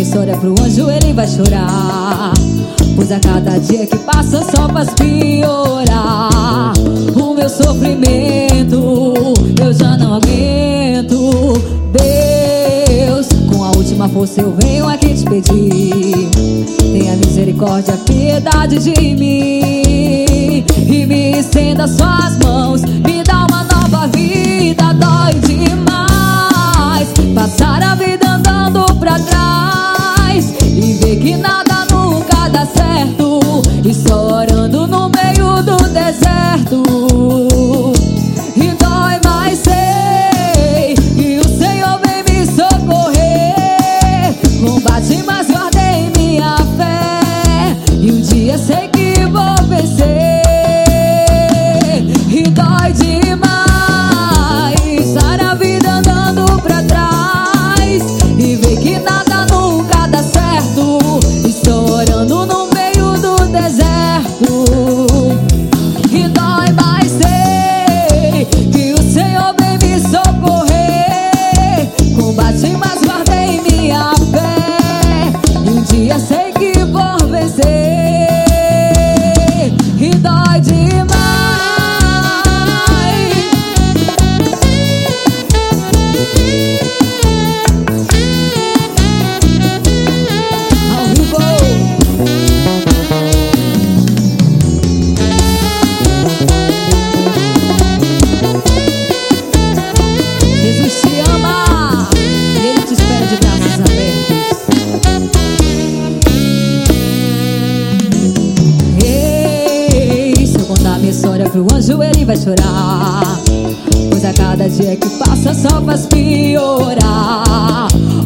história pro anjo, ele vai chorar. Pois a cada dia que passa só faz piorar o meu sofrimento. Eu já não aguento. Deus, com a última força eu venho aqui te pedir. Tenha misericórdia, piedade de mim e me estenda suas mãos. Me dá uma nova vida, dói demais passar a vida andando pra trás e ver que nada nunca dá certo, e só orando no meio do deserto. E dói, mas sei que o Senhor vem me socorrer. Combate, mas guardei minha fé, e um dia sei que vou vencer. E dói demais estar a vida andando pra trás e ver que nada nunca dá certo, estou orando no meio do deserto. E dói, mas sei que o Senhor vem me socorrer. Combate, mas guardei minha fé, e um dia sei que vou vencer. E dói demais. Ao vivo. Jesus te ama e Ele te espera de braços abertos. Ei, se eu contar minha história pro anjo, ele vai chorar. Pois a cada dia que passa só faz piorar